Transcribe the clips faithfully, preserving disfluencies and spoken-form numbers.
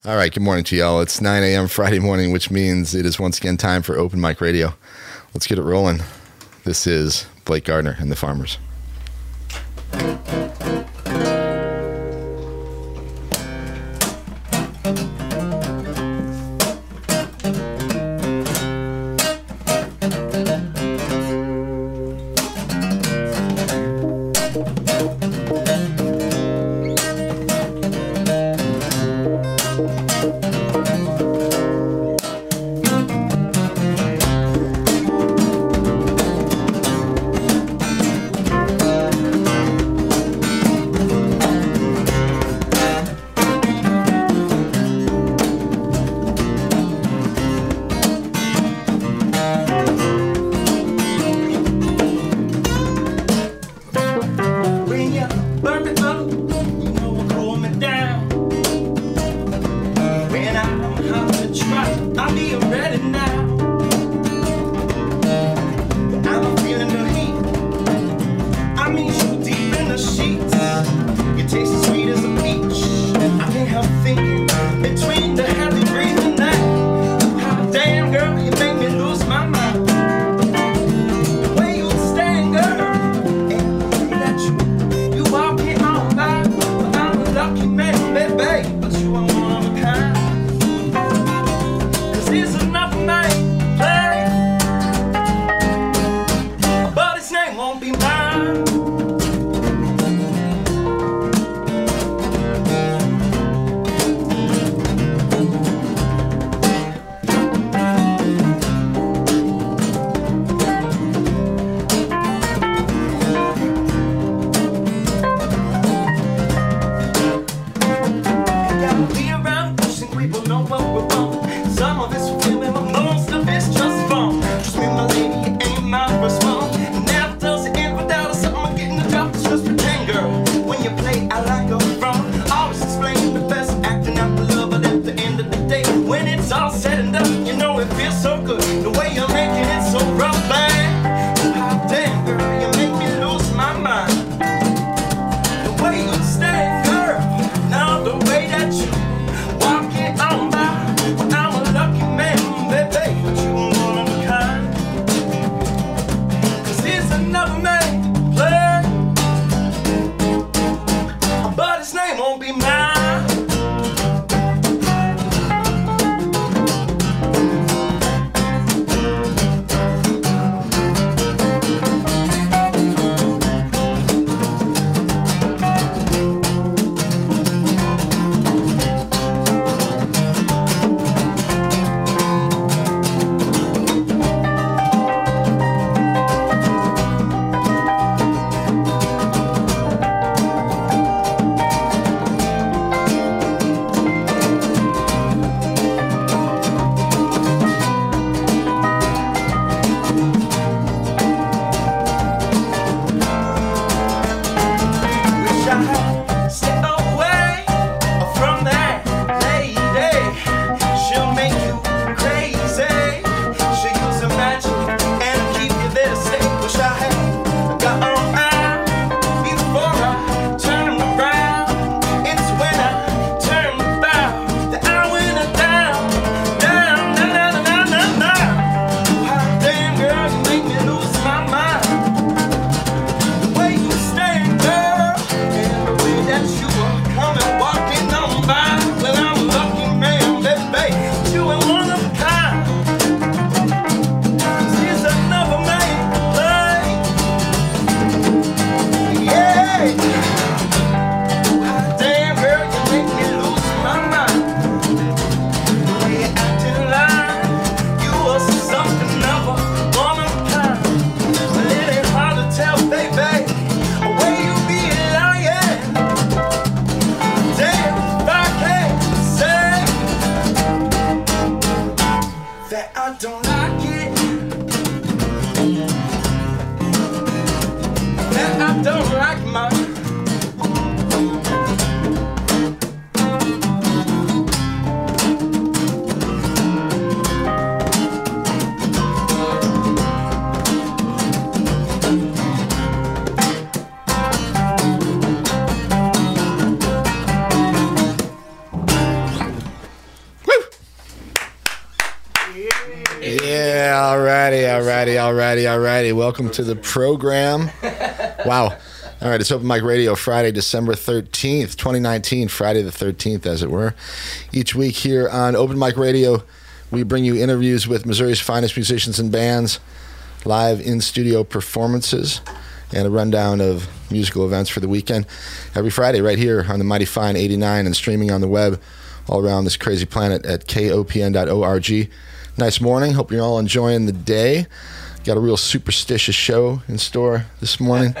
All right, good morning to y'all. It's nine a.m. Friday morning, which means it is once again time for Open Mic Radio. Let's get it rolling. This is Blake Gardner and the Farmers. alrighty, alrighty, alrighty, alrighty. Welcome to the program. Wow. All right, it's Open Mic Radio, Friday, December thirteenth, twenty nineteen, Friday the thirteenth, as it were. Each week here on Open Mic Radio, we bring you interviews with Missouri's finest musicians and bands, live in-studio performances, and a rundown of musical events for the weekend. Every Friday right here on the Mighty Fine eighty-nine and streaming on the web all around this crazy planet at K O P N dot org. Nice morning. Hope you're all enjoying the day. Got a real superstitious show in store this morning.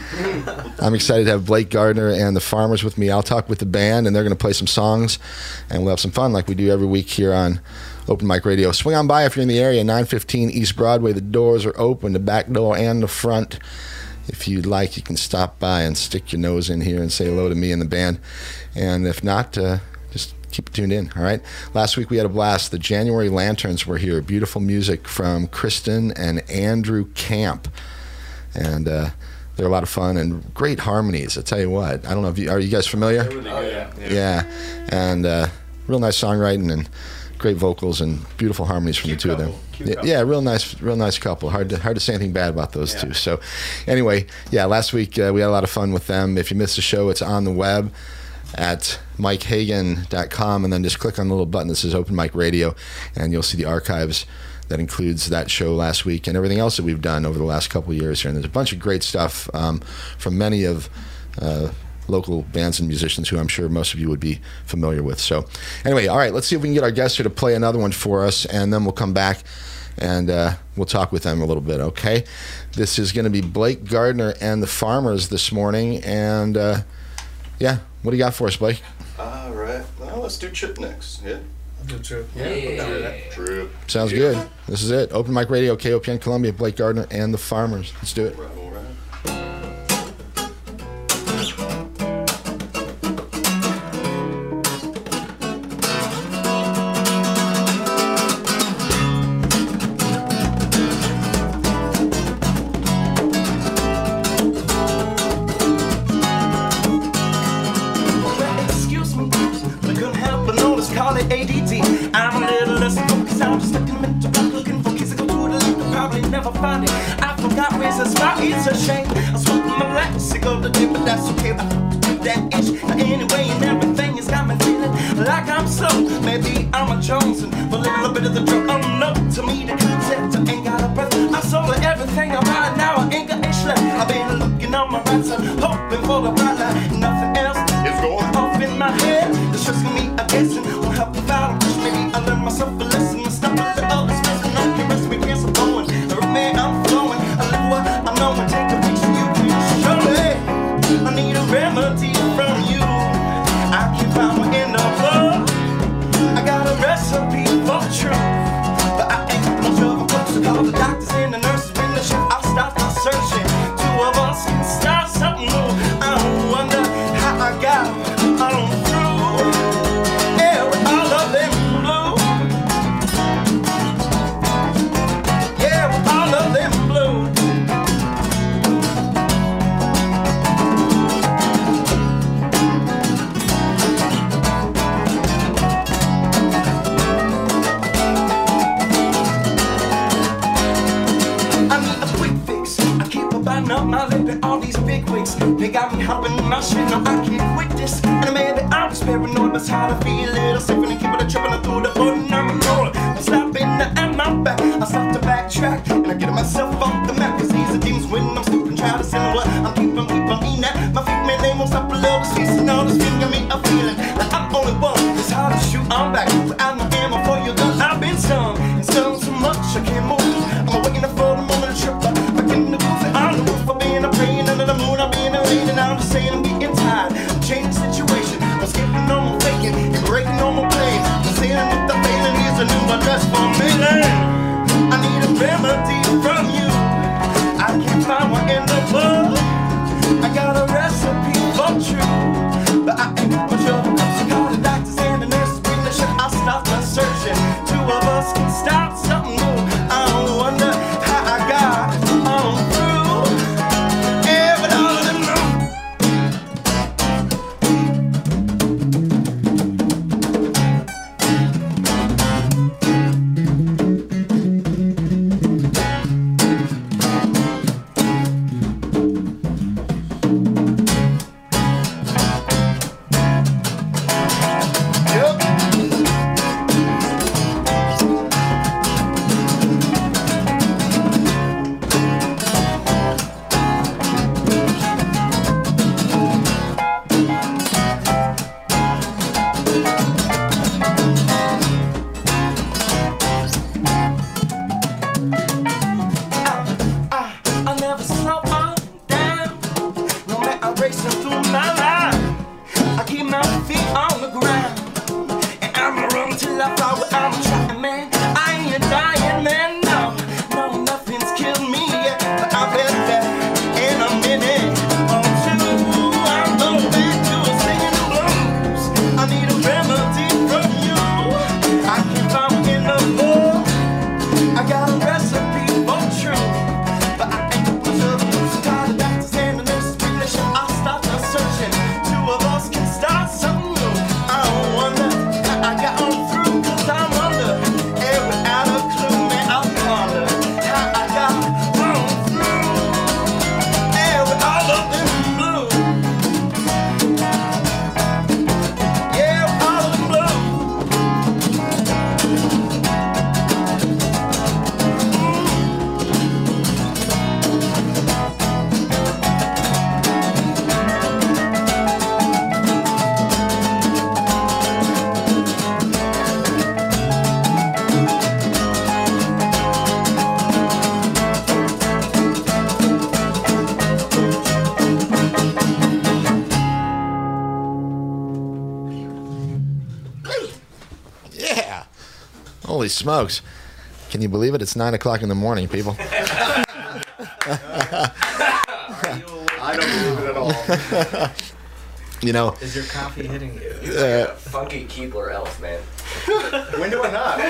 I'm excited to have Blake Gardner and the Farmers with me. I'll talk with the band, and they're going to play some songs, and we'll have some fun like we do every week here on Open Mic Radio. Swing on by if you're in the area, nine fifteen East Broadway. The doors are open, the back door and the front. If you'd like, you can stop by and stick your nose in here and say hello to me and the band. And if not, uh, just keep tuned in, all right? Last week we had a blast. The January Lanterns were here. Beautiful music from Kristen and Andrew Camp. And uh, they're a lot of fun and great harmonies. I tell you what. I don't know if you are you guys familiar? Really oh, yeah. yeah. Yeah. And uh, real nice songwriting and great vocals and beautiful harmonies from Cute the two couple. of them. Cute Yeah, couple. yeah, real nice, real nice couple. Hard to hard to say anything bad about those Yeah. two. So, anyway, yeah, last week uh, we had a lot of fun with them. If you missed the show, it's on the web at mike hagan dot com, and then just click on the little button that says Open Mic Radio, and you'll see the archives that includes that show last week and everything else that we've done over the last couple of years here. And there's a bunch of great stuff um, from many of uh, local bands and musicians who I'm sure most of you would be familiar with. So anyway, all right, let's see if we can get our guests here to play another one for us, and then we'll come back and uh, we'll talk with them a little bit, okay? This is going to be Blake Gardner and the Farmers this morning, and uh, yeah, what do you got for us, Blake? All right, well, let's do Trip next, yeah? I'll do Trip. Yeah, Yeah. Trip. Sounds Yeah. good. This is it. Open Mic Radio, K O P N Columbia, Blake Gardner and the Farmers. Let's do it. Right, all right. Excuse me, I couldn't help but notice, call it A D D. I'm a little less focused, I'm just looking mental, I'm looking for keys. I go to the liquor, probably never find it. I forgot where's the spot, it's a shame. I smoke my last cigar today, but that's okay. I do that ish. Anyway, and everything has got me feeling like I'm slow. Maybe I'm a Johnson, for a little bit of the drug. Oh no, to me the concept, I ain't got a breath. I sold everything I buy, now I ain't got ish left. I've been looking on my right side, hoping for the bright light, nothing else. It's going. Off in my head, it's just me, I'm guessing. Won't help without a push, maybe I learn myself a lesson. And stop with the other stress, and I can rest me, where's I'm going. Every man I'm flowing, I live what I know and take a picture, you can show me. I need a remedy from you. I keep power in the blood. I got a recipe for truth, but I ain't much of a coach. So call the doctors and the nurses, bring the shit, I'll start the searching. Two of us can start something new. I wonder how I got on through. Yeah, with all of them blue. Yeah, with all of them blue. I need a quick fix. I keep a button up my lip and all these big wigs. They got me hopping in my shit. No, I can't quit this. And maybe I'm just paranoid, but it's how I feel it. I'm sipping and keeping it tripping through the ordinary road. I'm stopping at my back. I start to backtrack and I get myself off the map. Cause these are demons when I'm stupid, trying to sell what I'm keeping, keeping me that. My feet, man, they won't stop a little streets and all this feeling got me a feeling that I'm only one. It's hard to shoot, I'm back. Without no ammo for your gun, I've been stung. And stung so much, I can't move. I'm waiting for the moment to trip up. Back in the booth and on the roof. I've been a praying under the moon. I've been a rain and I'm just saying I'm getting tired. I'm changing the situation. I'm skipping on my faking and breaking on my plays. I'm saying if the failing is a new address for me. I need a remedy from you. I can't find one in the book. I got a recipe for truth, but I ain't much of a coach. So call the doctors and the nurses, bring the shit, I'll stop the I thought, well, I'm trying, man. I ain't dying, man. No, no, nothing's killed me yet. But I'll bet that in a minute or two, I'm going back to a singing the blues. I need a remedy from you. I can't find in the book. I got a recipe for truth, but I ain't the pusher. So tired of doctors and the nurses' relation. I'll start the searching. Two of us can start something new. I don't wonder how I got on through, 'cause I'm under air without a clue. Man, I wonder how I got on through air with all of them blue. Yeah, with all of them blue. Yeah. Holy smokes. Can you believe it? It's nine o'clock in the morning, people. I don't believe it at all. You know, Is your coffee hitting you? uh, Funky Keebler elf, man. When do I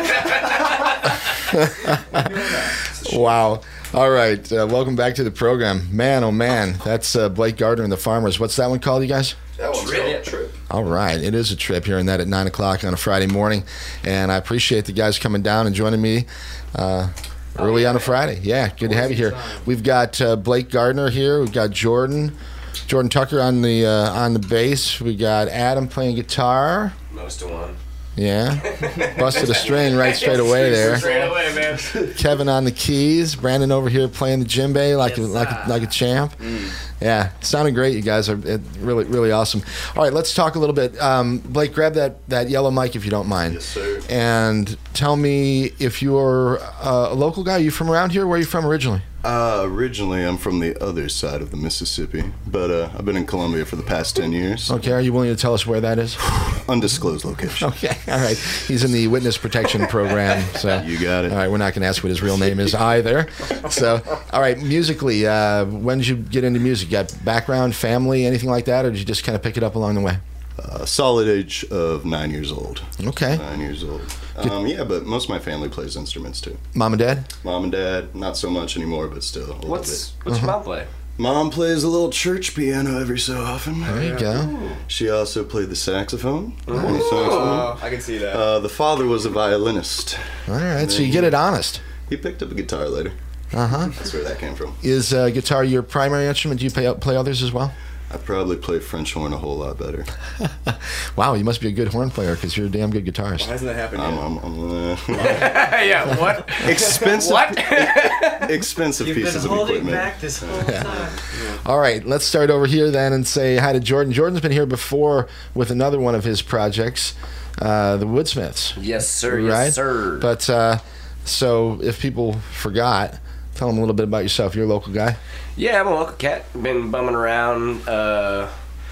not? wow. All right. Uh, welcome back to the program. Man, oh, man. That's uh, Blake Gardner and the Farmers. What's that one called, you guys? That one's Trip. called Trip. All right. It is a trip, hearing that at nine o'clock on a Friday morning. And I appreciate the guys coming down and joining me uh, early on a Friday. Yeah, good to have you here. We've got uh, Blake Gardner here. We've got Jordan. Jordan Tucker on the uh, on the bass. We got Adam playing guitar. Most of one. Yeah. Busted a string right straight away there. Straight away, man. Kevin on the keys. Brandon over here playing the djembe like a, like a, like a champ. Yeah, sounded great, you guys. Are it, really really awesome. All right, let's talk a little bit. Um, Blake, grab that, that yellow mic if you don't mind. Yes, sir. And tell me if you're uh, a local guy. Are you from around here? Where are you from originally? Uh, originally, I'm from the other side of the Mississippi, but uh, I've been in Columbia for the past ten years. Okay, are you willing to tell us where that is? Undisclosed location. Okay, all right. He's in the witness protection program, so You got it. All right, we're not going to ask what his real name is either. So, all right, musically, uh, when did you get into music? Got background, family, anything like that, or did you just kind of pick it up along the way? Uh, solid age of nine years old. Okay, Nine years old. Um, yeah, but most of my family plays instruments too. mom and dad. Mom and dad, not so much anymore, but still a little What's bit. what's your mom play? Mom plays a little church piano every so often. There you go. She also played the saxophone. The saxophone. Oh, I can see that. Uh, the father was a violinist. All right, so you get it honest. He picked up a guitar later. Uh huh. That's where that came from. Is uh, guitar your primary instrument? Do you play play others as well? I probably play French horn a whole lot better. Wow, you must be a good horn player because you're a damn good guitarist. Why hasn't that happened yet? I'm, I'm, I'm, uh, Yeah, what? expensive, What? expensive You've been pieces of holding equipment. back this whole time. All right, let's start over here then and say hi to Jordan. Jordan's been here before with another one of his projects, uh, the Woodsmiths. Yes, sir. Right? Yes, sir. But uh, so if people forgot, tell them a little bit about yourself. You're a local guy. Yeah, I'm a local cat. Been bumming around uh,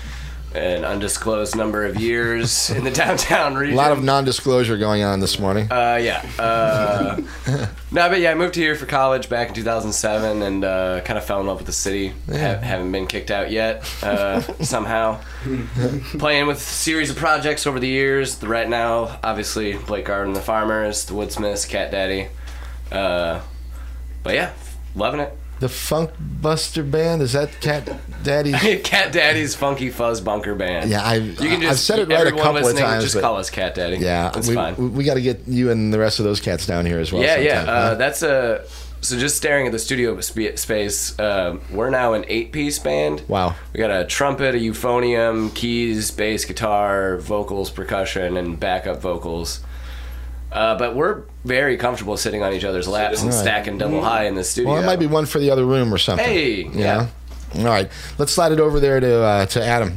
an undisclosed number of years in the downtown A region. lot of non-disclosure going on this morning. Uh, yeah. Uh, no, but yeah, I moved here for college back in two thousand seven and uh, kind of fell in love with the city. Yeah. Ha- haven't been kicked out yet, uh, somehow. Playing with a series of projects over the years. The, right now, obviously, Blake Gardner and the Farmers, the Woodsmiths, Cat Daddy. Uh, but yeah, loving it. The Funk Buster Band, is that Cat Daddy's? Cat Daddy's Funky Fuzz Bunker Band. Yeah, I've, You can just, I've said it right a everyone couple of listening, times. Just but call us Cat Daddy. yeah, that's we, fine. we, we got to get you and the rest of those cats down here as well. Yeah, yeah. sometime, Uh, huh? that's a. So just staring at the studio sp- space, uh, we're now an eight-piece band. Wow. We got a trumpet, a euphonium, keys, bass, guitar, vocals, percussion, and backup vocals. Uh, but we're very comfortable sitting on each other's laps and Right. stacking double high in the studio. Well, it might be one for the other room or something. Hey, Yeah. All right. Let's slide it over there to uh, to Adam.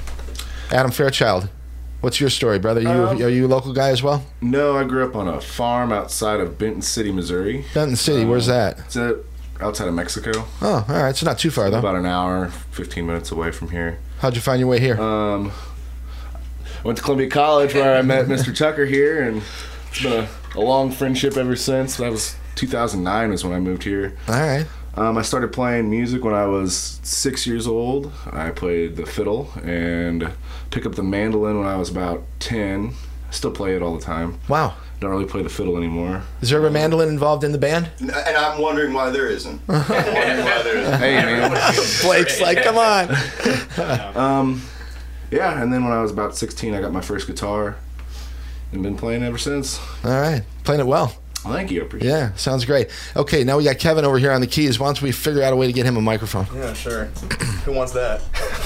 Adam Fairchild. What's your story, brother? You Um, are you a local guy as well? No, I grew up on a farm outside of Benton City, Missouri. Benton City. Where's that? It's uh, outside of Mexico. Oh, all right. So not too far though. About an hour, fifteen minutes away from here. How'd you find your way here? Um, I went to Columbia College where I met Mister Tucker here, and It's been a, a long friendship ever since. That was two thousand nine is when I moved here. All right. Um, I started playing music when I was six years old. I played the fiddle and picked up the mandolin when I was about ten. I still play it all the time. Wow. Don't really play the fiddle anymore. Is there a mandolin involved in the band? And I'm wondering why there isn't. I'm wondering why there isn't. Hey, man. Blake's like, come on. um, yeah, and then when I was about sixteen, I got my first guitar and been playing ever since. All right. Playing it well. Well, thank you. I appreciate it. Yeah, sounds great. Okay, now we got Kevin over here on the keys. Why don't we figure out a way to get him a microphone? Yeah, sure. Who wants that?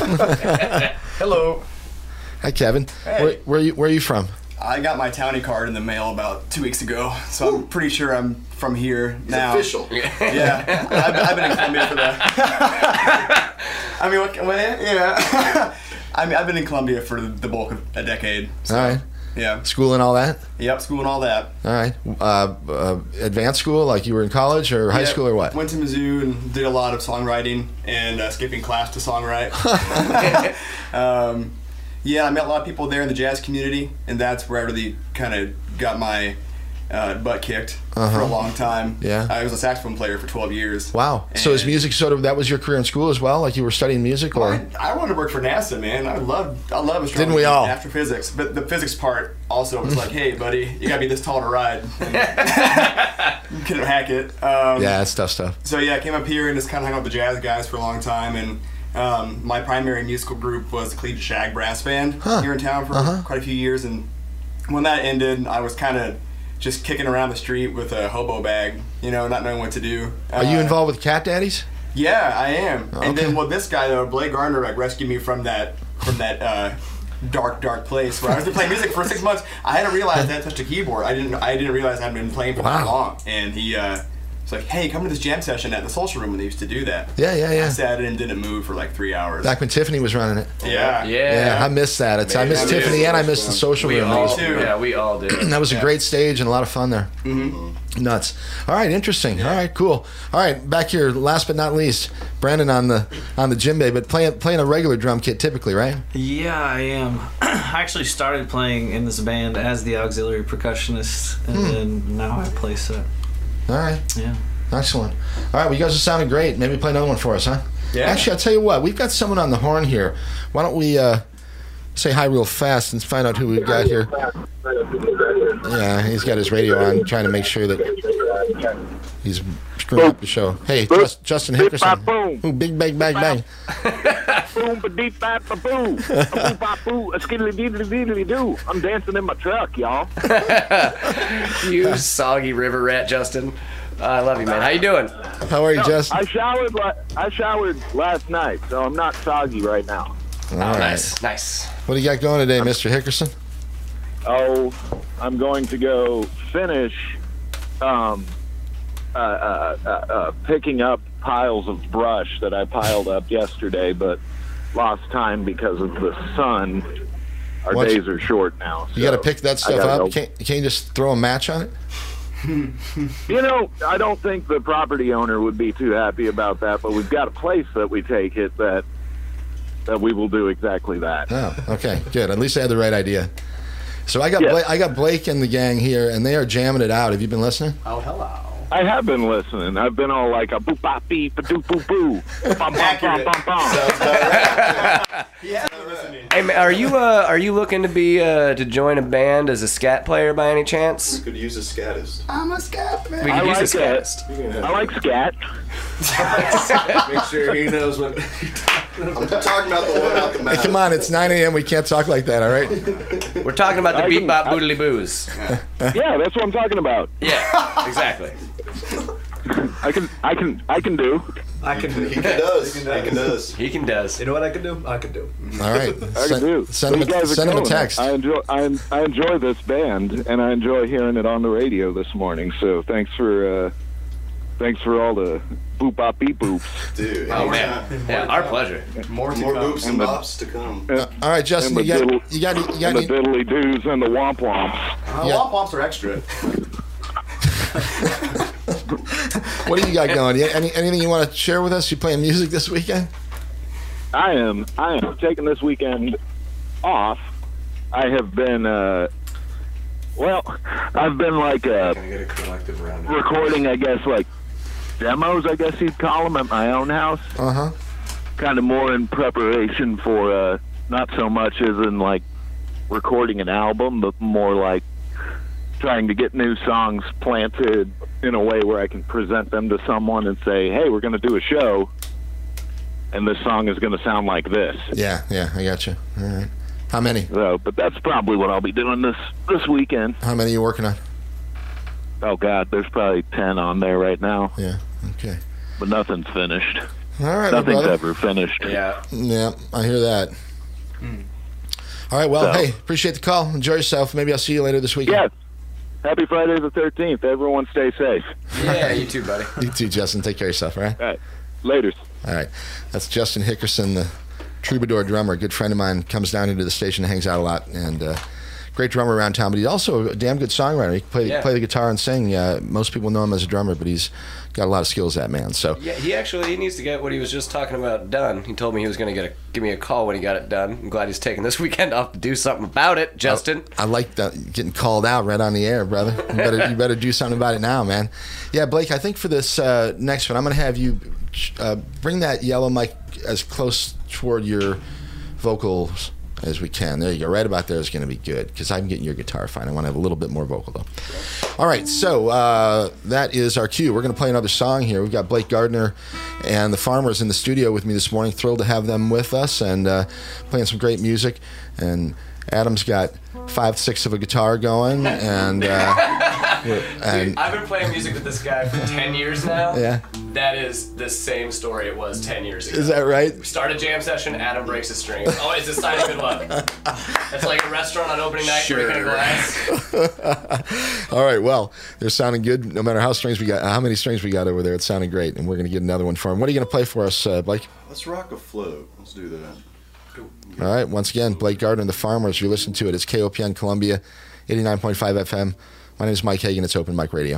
Hello. Hi, Kevin. Hey. Where, where, are you, where are you from? I got my townie card in the mail about two weeks ago, so I'm pretty sure I'm from here now. Official. Yeah, I've, I've been in Columbia for that. I mean, what, what, yeah. I mean, I've been in Columbia for the bulk of a decade. So, All right. Yeah. School and all that? Yep, school and all that. All right. Uh, uh, advanced school, like you were in college or high Yeah, school or what? Went to Mizzou and did a lot of songwriting and uh, skipping class to songwrite. um, yeah, I met a lot of people there in the jazz community, and that's where I really kind of got my uh, butt kicked Uh-huh. for a long time. Yeah. I was a saxophone player for twelve years. Wow. So is And- music sort of, that was your career in school as well? Like you were studying music? Or? I, I wanted to work for NASA, man. I love, I love astronomy. Didn't we all? and astrophysics, but the physics part also was like, hey, buddy, you gotta be this tall to ride. You couldn't hack it. Um, Yeah, that's tough stuff. So yeah, I came up here and just kind of hung out with the jazz guys for a long time, and um, my primary musical group was the Collegiate Shag Brass Band Huh. here in town for Uh-huh. quite a few years, and when that ended, I was kind of just kicking around the street with a hobo bag, you know, not knowing what to do. Are you Uh, involved with Cat Daddies? Yeah, I am. Okay. And then well, this guy though, Blake Gardner, like rescued me from that from that uh, dark, dark place where I was playing music for six months. I hadn't realized I had touched a keyboard. I didn't. I didn't realize I'd been playing for that Wow. long. And he uh, was like, "Hey, come to this jam session at the Social Room when they used to do that." Yeah, yeah, I yeah. sat in and didn't move for like three hours. Back when Tiffany was running it. yeah. Yeah. Yeah, I miss that. It's, I miss Me Tiffany too. and I miss the social We room. all, too. yeah, we all did. That was a Yeah. great stage and a lot of fun there. Mm-hmm. Nuts. All right, interesting. All right, cool. All right, back here. Last but not least, Brandon on the on the djembe, but playing playing a regular drum kit typically, right? Yeah, I am. I actually started playing in this band as the auxiliary percussionist, and Hmm. then now I play set. All right, Yeah. excellent. All right, well, you guys are sounding great. Maybe play another one for us, huh? Yeah. Actually, I'll tell you what. We've got someone on the horn here. Why don't we uh, say hi real fast and find out who we've got here? Yeah, he's got his radio on, trying to make sure that he's screwing up the show. Hey, Just, Justin Hickerson. Boom. Ooh, big bang bang bang. Boom, ba deep ba ba boo, a boo ba boo, a skiddly diddly diddly doo. I'm dancing in my truck, y'all. You soggy river rat, Justin. I love you, man. How you doing? How are you, Justin? I showered. La- I showered last night, so I'm not soggy right now. All right. Nice, nice. What do you got going today, Mister Hickerson? Oh, I'm going to go finish um, uh, uh, uh, uh, picking up piles of brush that I piled up yesterday, but lost time because of the sun. Our What's- days are short now. You got to so pick that I stuff gotta up. go. Can't, can't you just throw a match on it? You know, I don't think the property owner would be too happy about that, but we've got a place that we take it that that we will do exactly that. Oh, okay, good. At least I had the right idea. So I got Yeah. Blake, I got Blake and the gang here, and they are jamming it out. Have you been listening? Oh, hello. I have been listening. I've been all like a boop bop beep, a doop boop boo, bum bum bum bum bum. Yeah, I'm listening. Hey, man, are you uh, are you looking to be uh, to join a band as a scat player by any chance? Could use a scatist. I'm a scat man. We I could use like a it. scatist. I like scat. Make sure he knows what. I'm talking about the one out the Hey, mouth. come on, it's nine a.m. We can't talk like that, all right? We're talking about the I beat can- bop I- boodly boos. Yeah, that's what I'm talking about. Yeah, exactly. I can, I can, I can do. I can do He can does. He can does. He can does. You know what I can do? I can do. All right. I can do. Send him These a, guys are send him a killing it. text. I enjoy, I, I enjoy this band, and I enjoy hearing it on the radio this morning. So thanks for, uh, thanks for all the boop bop beep boops. Dude. Oh man, yeah, our pleasure. More to More come. boops and bops to come. Uh, all right, Justin, and you the got, diddle- you got, you got, And the any, diddly doos and the womp womps. Uh, Yeah. Womp womps are extra. what do you got going? You- Any, anything you want to share with us? You playing music this weekend? I am, I am taking this weekend off. I have been uh, Well, I've been like uh, Can I get a collective round? recording, I guess, like demos, I guess you'd call them, at my own house. Uh huh. Kind of more in preparation for, uh, not so much as in like recording an album, but more like trying to get new songs planted in a way where I can present them to someone and say, hey, we're going to do a show, and this song is going to sound like this. Yeah, yeah, I got you. All right. How many? So, but that's probably what I'll be doing this this weekend. How many are you working on? Oh God, there's probably ten on there right now, Yeah. Okay. but nothing's finished. All right, my Nothing's brother. ever finished. Yeah. Yeah, I hear that. All right. Well, So- hey, appreciate the call. Enjoy yourself. Maybe I'll see you later this weekend. Yeah. Happy Friday the thirteenth. Everyone stay safe. Yeah, you too, buddy. You too, Justin. Take care of yourself. All right. All right. Laters. All right. That's Justin Hickerson, the Troubadour drummer, a good friend of mine. Comes down into the station, hangs out a lot, and uh, great drummer around town. But he's also a damn good songwriter. He can play, Yeah. play the guitar and sing. Uh, most people know him as a drummer, but he's got a lot of skills, that man. So Yeah, he actually he needs to get what he was just talking about done. He told me he was going to get a, give me a call when he got it done. I'm glad he's taking this weekend off to do something about it, Justin. I like that, getting called out right on the air, brother. You better, you better do something about it now, man. Yeah, Blake, I think for this uh, next one, I'm going to have you uh, bring that yellow mic as close toward your vocals as we can. There you go. Right about there is going to be good because I'm getting your guitar fine. I want to have a little bit more vocal, though. All right, so uh, that is our cue. We're going to play another song here. We've got Blake Gardner and the Farmers in the studio with me this morning. Thrilled to have them with us and uh, playing some great music. And Adam's got five, six of a guitar going, and uh, and Dude, I've been playing music with this guy for ten years now. Yeah. That is the same story it was ten years ago. is that right? We start a jam session, Adam breaks a string. Oh, it's a sign of good luck. It's like a restaurant on opening night, breaking a glass. All right. Well, they're sounding good. No matter how strings we got, how many strings we got over there, it's sounding great, and we're going to get another one for them. What are you going to play for us, uh, Blake? Let's rock a float. Let's do that. All right. Once again, Blake Gardner and the Farmers. You listen to it. It's K O P N Columbia, eighty-nine point five F M. My name is Mike Hagan. It's Open Mic Radio.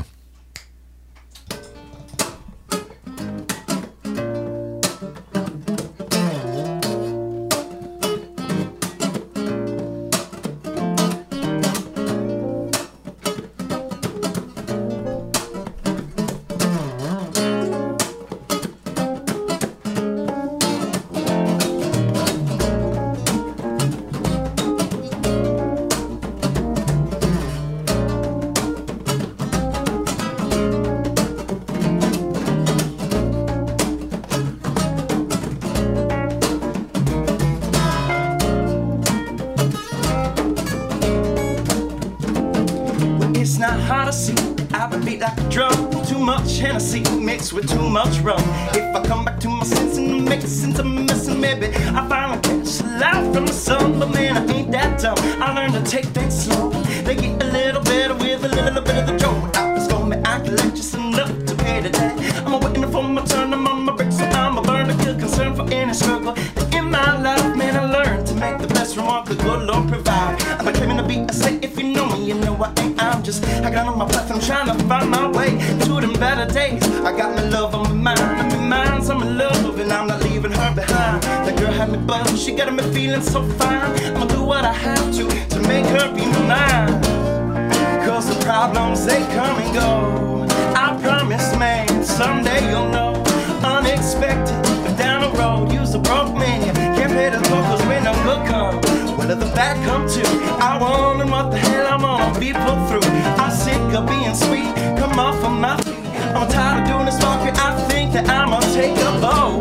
It's not hard to see. I've been beat like a drum. Too much Hennessy mixed with too much rum. If I come back to my senses and make sense I'm missing, maybe I finally catch the light from the sun. But man, I ain't that dumb. I learned to take things slow. They get a little better with a little bit of the joke. I was gonna be acting like just enough to pay today. I'm waiting for my turn. I'm on my break, so I'm a burn to kill concern for any struggle. In my life, man, I learned to make the best from what the good Lord provide. I've been claiming to be a saint. If you know me, you know I ain't. I'm just hanging on my breath. I'm trying to find my way to them better days. I got my love on my mind. I'm in minds, I'm in love, and I'm not leaving her behind. That girl had me buzzed. She got me feeling so fine. I'ma do what I have to to make her be mine. Cause the problems, they come and go. I promise, man, someday you'll know. Unexpected, but down the road, use a broke man. You can't pay the toll cause when the good come, where did the bad come to? I wonder what the hell I'm gonna be put through. I'm sick of being sweet, come off of my feet. I'm tired of doing this market, I think that I'ma take a boat,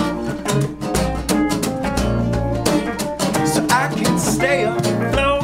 so I can stay afloat.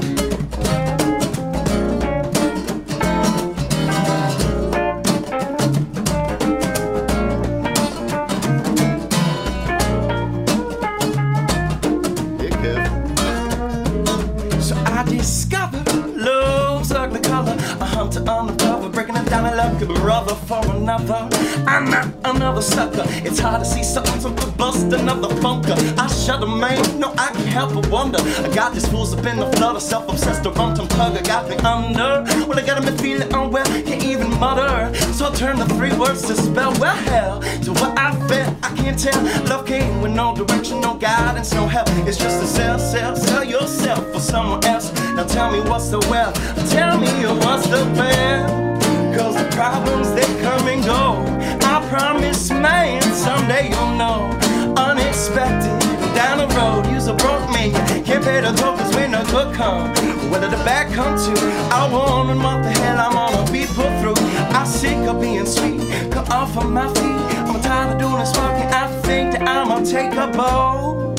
So I discovered love's ugly color. A hunter undercover, breaking it down like a brother for another. I'm not another sucker. It's hard to see something so could bust another bunker. I shudder, man. No, I can't help but wonder. I got these fools up in the flood of self-obsessed, a rum-tum tugger got me under. Well, I got me feeling unwell, can't even mutter. So I turn the three words to spell well hell to what I feel. bet I can't tell. Love came with no direction, no guidance, no help. It's just a sell, sell, sell yourself for someone else. Now tell me what's the well, tell me what's the bell. Cause the problems, they come and go. I promise, man, someday you'll know. Unexpected, down the road, use a broke man. You can't pay the toll cause when the good come, whether the bad come to, I wonder what the hell I'm gonna be put through. I'm sick of being sweet, cut off of my feet. I'm tired of doing this walking, I think that I'ma take a boat.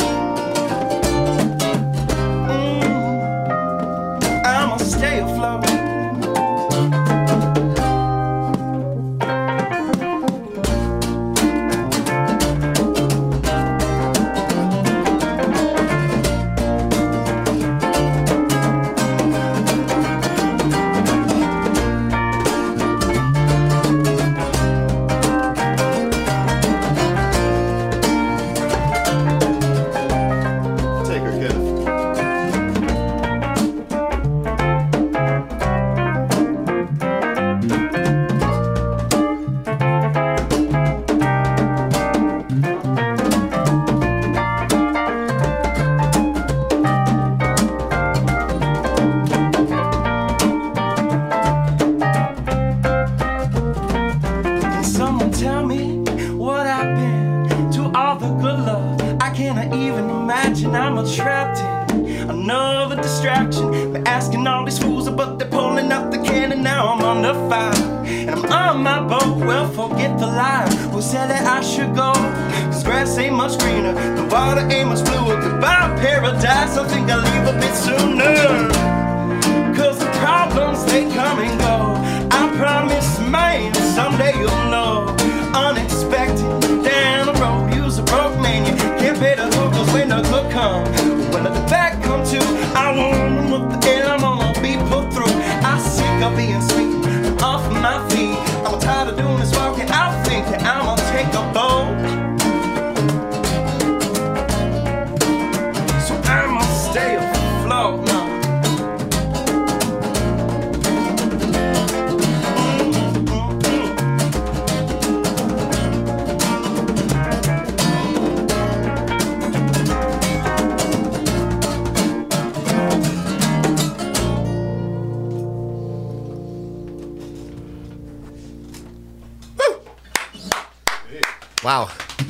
Mm, I'ma stay afloat. Paradise, I think I'll leave a bit sooner. Cause the problems, they come and go. I promise, man, someday you'll know. Unexpected, down the road, use a broke man. You can't pay the toll cause when the good come, when the bad come too, I won't know what the hell I'm gonna be put through. I'm sick of being sweet, off my feet. I'm tired of doing this walking, I think that I'ma take a boat. Stay afloat now. Wow.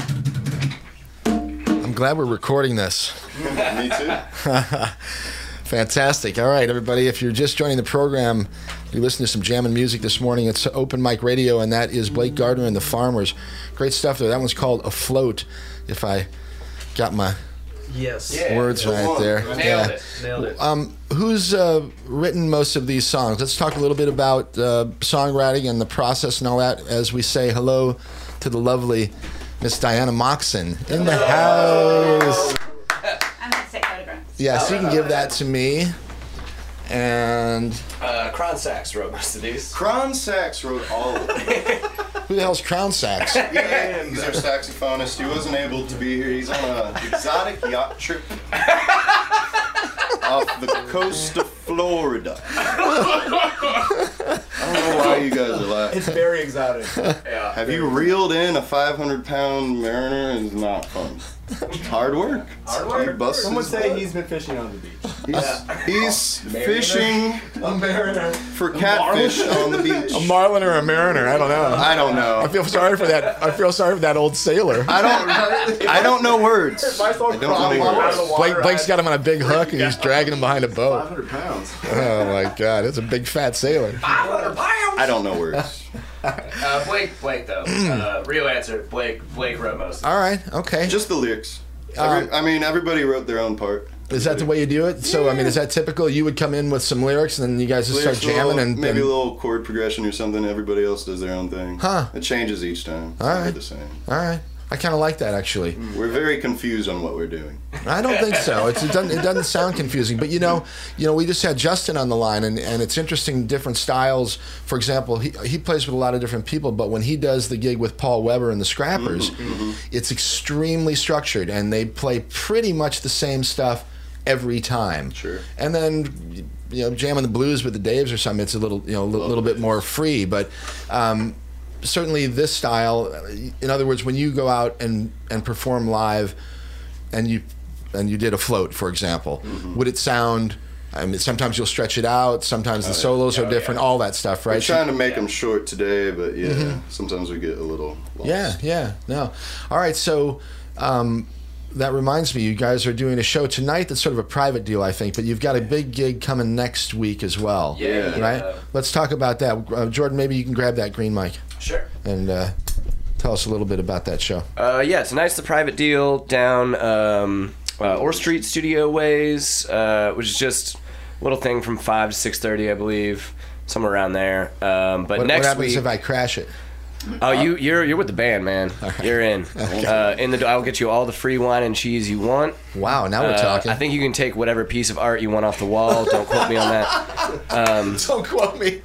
I'm glad we're recording this. Me too. Fantastic. All right, everybody. If you're just joining the program, you listen to some jamming music this morning. It's Open Mic Radio, and that is Blake Gardner and the Farmers. Great stuff there. That one's called Afloat, if I got my yes. Yeah, words right one. there. Nailed yeah. it. Nailed it. Um, who's uh, written most of these songs? Let's talk a little bit about uh, songwriting and the process and all that as we say hello to the lovely Miss Diana Moxon in the house. I'm going to take photographs. Yeah, so you can give that to me. And Uh, Cron Sachs wrote most of these. Cron Sachs wrote all of them. who the hell's Crown Sax? Yeah, he's our saxophonist. He wasn't able to be here. He's on an exotic yacht trip off the coast of Florida. I don't know why you guys are laughing. It's very exotic. Yeah. Have you reeled in a five hundred pound mariner? It's not fun. Hard work. Hard work. He busts Some would his say butt. he's been fishing on the beach. He's, he's fishing A mariner. for catfish on the beach. A marlin or a mariner? I don't know. I don't know. I feel sorry for that. I feel sorry for that old sailor. I don't. I don't know words. I don't know words. Blake, Blake's got him on a big hook and he's dragging him behind a boat. five hundred pounds. Oh my God, it's a big fat sailor. I don't know words. Uh, Blake, Blake though. Uh, real answer, Blake. Blake wrote most of All right, okay. Just the lyrics. Every, Um, I mean, everybody wrote their own part. Is that the way you do it? So I mean, is that typical? You would come in with some lyrics and then you guys just start Lyrics, a jamming little- and maybe and- a little chord progression or something. Everybody else does their own thing. Huh. It changes each time. It's All never right. the same. All right. I kind of like that actually. We're very confused on what we're doing. I don't think so. It's, it doesn't. It doesn't sound confusing. But you know, you know, we just had Justin on the line, and, and it's interesting. Different styles. For example, he he plays with a lot of different people. But when he does the gig with Paul Weber and the Scrappers, Mm-hmm, it's extremely structured, and they play pretty much the same stuff every time. Sure. And then, you know, jamming the blues with the Daves or something, it's a little, you know, a little, little bit more free. But um, certainly this style. In other words, when you go out and and perform live, and you and you did a float, for example, mm-hmm. would it sound? I mean, sometimes you'll stretch it out. Sometimes the oh, solos yeah. are different. Oh, yeah. All that stuff, right? We're trying to make them short today, but yeah, mm-hmm. sometimes we get a little lost. Yeah, yeah, no. All right, so um, that reminds me, you guys are doing a show tonight that's sort of a private deal, I think, but you've got a big gig coming next week as well. Yeah. Right? Yeah. Let's talk about that. Uh, Jordan, maybe you can grab that green mic. Sure. And uh, tell us a little bit about that show. Uh, yeah, tonight's the private deal down um, uh, Orr Street Studio Ways, uh, which is just... little thing from five to six thirty, I believe, somewhere around there. Um, but what, next what happens week, if I crash it? Oh, you you're you're with the band, man. Right. You're in. Okay. Uh, in the I'll get you all the free wine and cheese you want. Wow, now we're uh, talking. I think you can take whatever piece of art you want off the wall. Don't quote me on that. Um, Don't quote me.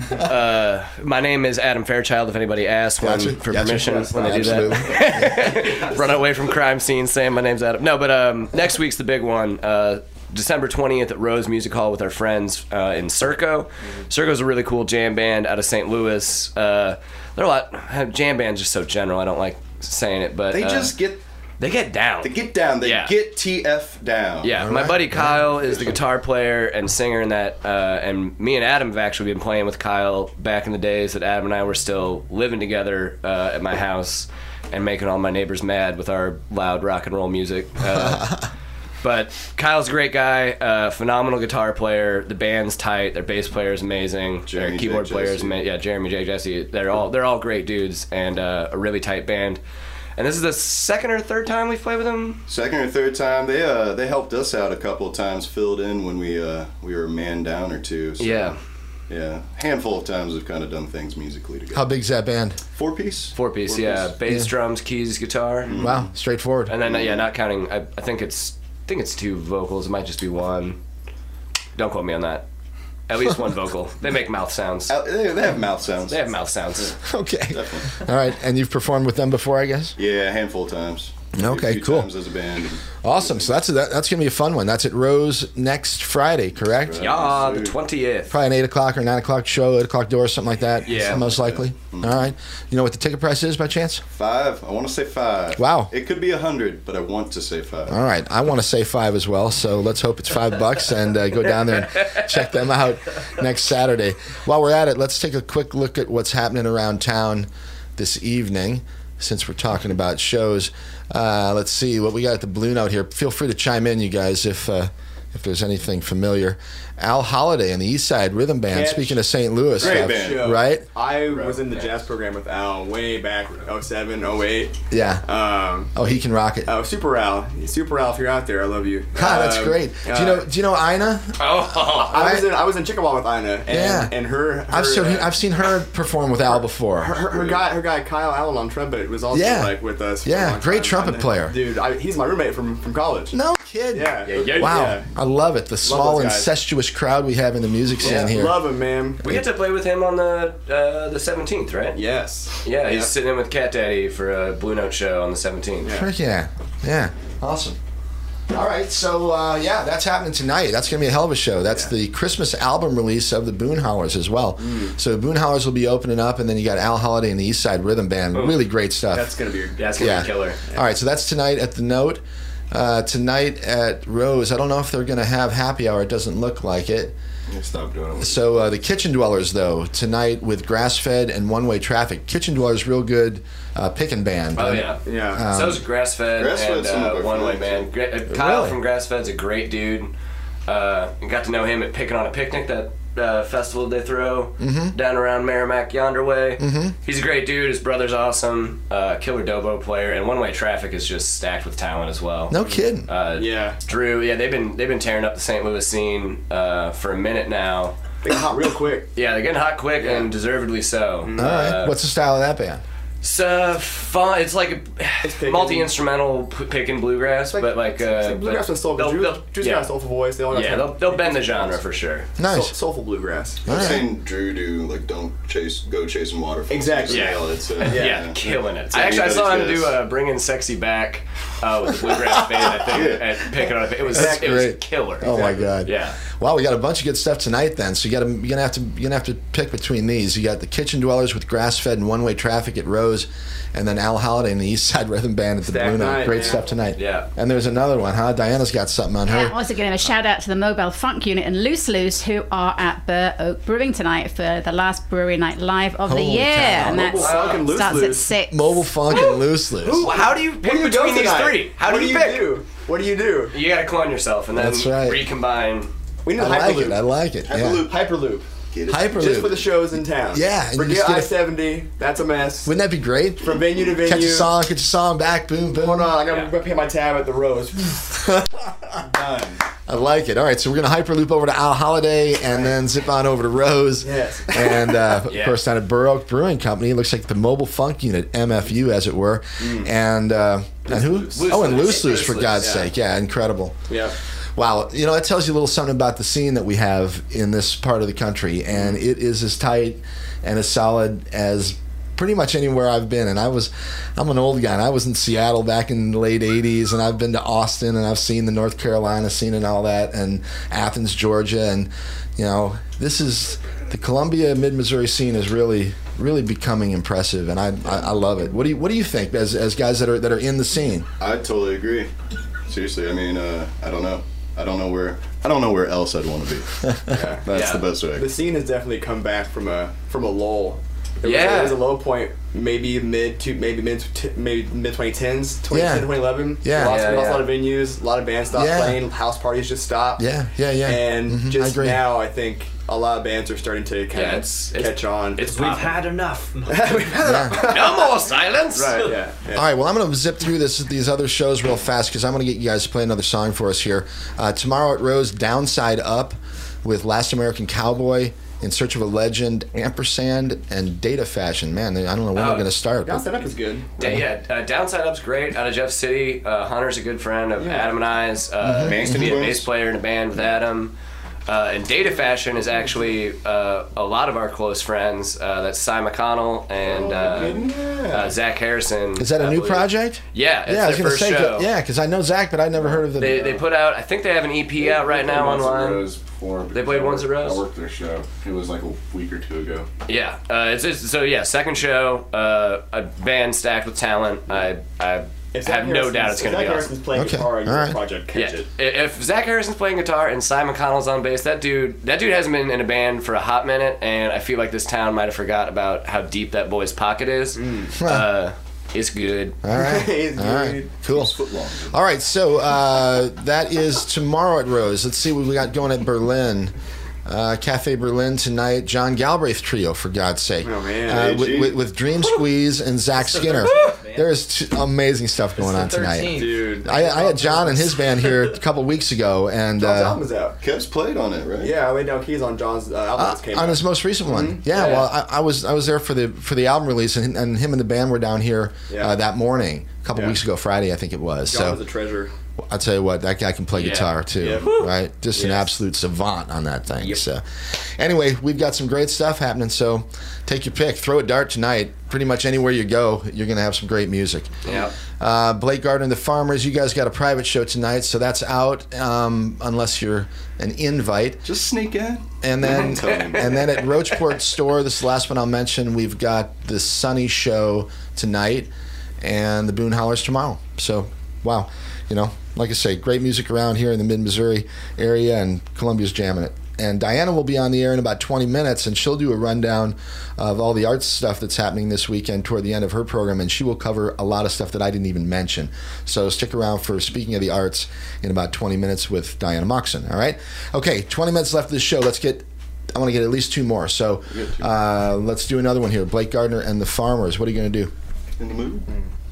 uh, my name is Adam Fairchild. If anybody asks when, gotcha. for Gotcha. permission Yes, when they absolutely. do that, run away from crime scenes saying my name's Adam. No, but um, next week's the big one. Uh, December twentieth at Rose Music Hall with our friends uh, in Circo. Mm-hmm. Circo's a really cool jam band out of Saint Louis. Uh, they're a lot. Jam band's just so general. I don't like saying it, but they uh, just get they get down. They get down. They yeah. get T F down. Yeah, All my right. buddy Kyle is the guitar player and singer in that, uh, and me and Adam have actually been playing with Kyle back in the days that Adam and I were still living together uh, at my house and making all my neighbors mad with our loud rock and roll music. Uh, But Kyle's a great guy, uh, phenomenal guitar player. The band's tight. Their bass player is amazing. Jeremy Their keyboard J. player is Jesse. amazing. Yeah, Jeremy J. Jesse. They're all they're all great dudes and uh, a really tight band. And this is the second or third time we've played with them. Second or third time, they uh they helped us out a couple of times, filled in when we uh we were a man down or two. So, Yeah. yeah, handful of times we've kind of done things musically together. How big's that band? Four piece. Four piece, Four yeah. piece. Bass, Yeah. drums, keys, guitar. Mm-hmm. Wow, straightforward. And then uh, yeah, not counting. I, I think it's I think it's two vocals. It might just be one. Don't quote me on that. At least one vocal. They make mouth sounds. Uh, they, they have mouth sounds. They have mouth sounds. Okay. Definitely. All right, and you've performed with them before, I guess? Yeah, a handful of times. Okay, a few cool. Times as a band. Awesome. So that's that, that's gonna be a fun one. That's at Rose next Friday, correct? Right. Yeah, the twentieth. Probably an eight o'clock or nine o'clock show, eight o'clock door, something like that. Yeah. most likely. Mm-hmm. All right. You know what the ticket price is by chance? Five. I want to say five. Wow. It could be a hundred, but I want to say five. All right. I want to say five as well. So let's hope it's five bucks and uh, go down there and check them out next Saturday. While we're at it, let's take a quick look at what's happening around town this evening. Since we're talking about shows, uh, let's see what we got at the Blue Note here. Feel free to chime in, you guys, if uh, if there's anything familiar. Al Holiday and the East Side Rhythm Band. Catch. Speaking of Saint Louis Great stuff, band. right? I was in the jazz program with Al way back, oh seven, oh eight. Yeah. Um, Oh, he can rock it. oh, Super Al. Super Al, if you're out there, I love you. Ah, that's Um, great. Do you know? Do you know Ina? Oh, I was in I was in Chickasaw with Ina, and, Yeah. and her, her I've seen uh, I've seen her perform with Al before. her, her, her guy her guy Kyle Allen on trumpet was also Yeah. like with us. for a Yeah, long great time. trumpet And, player. dude. I, he's my roommate from from college. No kid. Yeah. Yeah, yeah, Wow, yeah. I love it. The small those guys. incestuous crowd we have in the music scene Yeah, here. love him, man. we get to play with him on the uh, the seventeenth, right? Yes. Yeah, he's Yep. sitting in with Cat Daddy for a Blue Note show on the seventeenth. Yeah. Frick yeah, yeah, awesome. All right, so uh, yeah, that's happening tonight. That's gonna be a hell of a show. That's Yeah. the Christmas album release of the Boonhowers as well. Mm. So Boonhowers will be opening up, and then you got Al Holiday and the East Side Rhythm Band. Oh. Really great stuff. That's gonna be. That's gonna yeah. be killer. All right, so that's tonight at the Note. Uh, tonight at Rose. I don't know if they're gonna have happy hour. It doesn't look like it. Stop doing it. So uh, the Kitchen Dwellers, though, tonight with Grass Fed and One Way Traffic. Kitchen Dwellers, real good uh, picking band. Oh yeah, Yeah. so is Grass Fed Grass and Fed's some of uh, our One Way friends. Man. Gra- uh, Kyle Really? from Grass Fed's a great dude. Uh, got to know him at Picking on a Picnic, that uh, festival they throw Mm-hmm. down around Merrimack yonder way. Mm-hmm. He's a great dude. His brother's awesome. Uh, killer Dobo player, and One Way Traffic is just stacked with talent as well. No kidding. Uh, Yeah. Drew, yeah, they've been they've been tearing up the Saint Louis scene uh, for a minute now. They got hot real quick. Yeah, they're getting hot quick and deservedly so. All right. What's the style of that band? It's uh, fun. It's like It's a picking. multi-instrumental p- picking bluegrass, like- but like uh, It's like bluegrass but with soulful. they'll- Drew, they'll- Drew's yeah, got a soulful voice. They all got yeah, kind they'll, of- they'll bend the genre for sure. Nice. Soul, soulful bluegrass. All I've right. seen Drew do like "Don't Chase, Go Chasing Waterfalls." Exactly. Yeah, Yeah. it's, uh, Yeah, yeah. killing it. It's I actually I saw him anybody's do guess. uh, "Bringing Sexy Back" uh, with the bluegrass band. I think at picking on it. It was That's it was great. killer. Oh my God! Yeah. Wow, we got a bunch of good stuff tonight. Then, so you got to you're gonna have to you're gonna have to pick between these. You got the Kitchen Dwellers with grass-fed and one-way traffic at Rose, and then Al Holiday and the East Side Rhythm Band at the Stack Blue Note. night, Great man. stuff tonight. Yeah. And there's another one, huh? Diana's got something on her. Yeah, also giving a shout out to the Mobile Funk Unit and Loose Loose, who are at Burr Oak Brewing tonight for the last brewery night live of Holy the year, cow. and Mobile that Funk and Loose starts at Loose. six. Mobile Funk and Loose Loose. Well, how do you pick Where do you go between these tonight? three? How what do you you pick? do? What do you do? You gotta clone yourself and then That's right. recombine. We need I a like Hyperloop. it. I like it. Hyperloop. Yeah. Hyperloop. Get it? Hyperloop. Just for the shows in town. Yeah, and you Forget just get I a- seventy. That's a mess. Wouldn't that be great? From venue to venue. Catch a song, catch a song back, boom, boom. Hold on, I gotta Yeah. pay my tab at the Rose. Done. I like it. All right, so we're gonna hyperloop over to Al Holiday and then zip on over to Rose. Yes. And uh, of Yeah. course, down at Burr Oak Brewing Company, it looks like the Mobile Funk Unit, M F U, as it were. And uh, and who? Loose. Oh, and Loose Loose Loose, for Loose, God's yeah. sake. Yeah, incredible. Yeah. Wow, you know, that tells you a little something about the scene that we have in this part of the country, and it is as tight and as solid as pretty much anywhere I've been. And I was, I'm an old guy, and I was in Seattle back in the late eighties, and I've been to Austin, and I've seen the North Carolina scene and all that, and Athens, Georgia, and, you know, this is, the Columbia, mid-Missouri scene is really, really becoming impressive, and I, I, I love it. What do you, what do you think, as, as guys that are, that are in the scene? I totally agree. Seriously, I mean, uh, I don't know. I don't know where. I don't know where else I'd want to be. Yeah. That's Yeah. the best way. The scene has definitely come back from a from a lull. There was, Yeah. there was a low point, maybe mid to maybe mid t- maybe mid twenty tens, twenty ten, Yeah. twenty eleven. Yeah. lost, Yeah, we lost yeah. a lot of venues, a lot of bands stopped Yeah. playing, house parties just stopped. Yeah, yeah, yeah. And Mhm, I just agree. now, I think a lot of bands are starting to kind Yeah, of it's- it's- catch on. It's We've popping. had enough. Yeah. No more silence. right. Yeah. yeah. All right, well, I'm going to zip through this these other shows real fast because I'm going to get you guys to play another song for us here. Uh, tomorrow at Rose, Downside Up with Last American Cowboy, In Search of a Legend, Ampersand, and Data Fashion. Man, I don't know when Oh, we're going to start. but- Downside Up is good. Da- yeah, uh, Downside Up's great. Out of Jeff City, uh, Hunter's a good friend of Yeah. Adam and I's. Uh, Mm-hmm. Used to be a Twins. bass player in a band with Adam. Uh, and Data Fashion is actually uh, a lot of our close friends. Uh, that's Cy McConnell and uh, uh, Zach Harrison. Is that a I new believe. project? Yeah, it's yeah, I was their going to first say, show. yeah, because I know Zach, but I never heard of them. They, they put out, I think they have an E P out right now Once at online. Rose before, They played Once at Rose? I worked their show. It was like a week or two ago. Yeah, uh, it's, it's so yeah. Second show, uh, a band stacked with talent. I I If Zach have no Harrison's- doubt it's going to if be Zach awesome. Harrison's playing Okay, guitar in all your right. project, catch Yeah, it. if Zach Harrison's playing guitar and Cy McConnell's on bass, that dude, that dude hasn't been in a band for a hot minute, and I feel like this town might have forgot about how deep that boy's pocket is. Uh, it's good. All right. He's All right. good. Cool. Foot long. All right, so uh, that is tomorrow at Rose. Let's see what we got going at Berlin. Uh, Cafe Berlin tonight. John Galbraith Trio, for God's sake. Oh, man. Uh, with, A G. with, with Dream Squeeze and Zach Skinner. There is t- amazing stuff going on tonight. Dude. I, I had John and his band here a couple weeks ago, and John's uh, album is out. Kev's played on it, right? Yeah, I laid down keys on John's uh, album uh, that came on out. his most recent one. Yeah, Yeah. well, I, I was I was there for the for the album release, and, and him and the band were down here Yeah. uh, that morning, a couple Yeah. weeks ago, Friday, I think it was. John so was a treasure. I'll tell you what, that guy can play Yeah. guitar too, Yeah. right? Just an Yes. absolute savant on that thing. Yep. So, anyway, we've got some great stuff happening. So, take your pick. Throw a dart tonight. Pretty much anywhere you go, you're going to have some great music. Yeah. Uh, Blake Gardner and the Farmers. You guys got a private show tonight, so that's out um, unless you're an invite. Just sneak in. And then, Tell him. and then at Roachport Store, this is the last one I'll mention. We've got the Sunny Show tonight, and the Boone Hollers tomorrow. So, wow, you know, like I say, great music around here in the Mid-Missouri area, and Columbia's jamming it. And Diana will be on the air in about twenty minutes, and she'll do a rundown of all the arts stuff that's happening this weekend toward the end of her program, and she will cover a lot of stuff that I didn't even mention. So stick around for Speaking of the Arts in about twenty minutes with Diana Moxon, all right? Okay, twenty minutes left of the show. Let's get, I want to get at least two more. So uh, let's do another one here. Blake Gardner and the Farmers. What are you going to do? In the mood?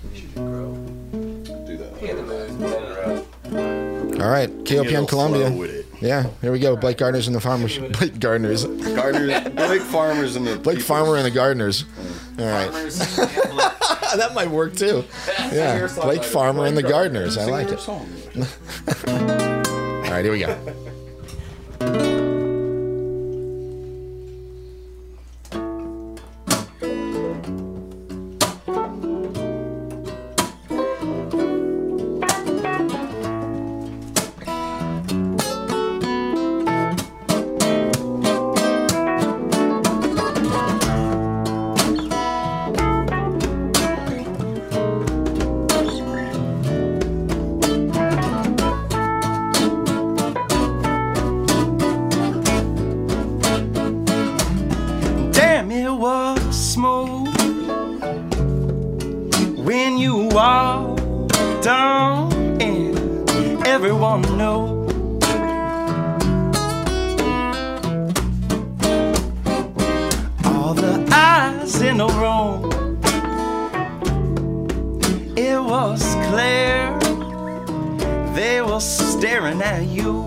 Mm. Do that. In the mood. All right, K O P Get a N little Columbia. slow with it. Yeah, here we go. Blake Gardner's and the Farmers. Blake Gardner's. Gardeners, Blake Farmers and the Blake people. Farmer and the Gardeners. All right. That might work too. Yeah, Blake Farmer and the Gardeners. I like it. Song. All right, here we go. when you walked on in, everyone knew. All the eyes in the room, it was clear they were staring at you.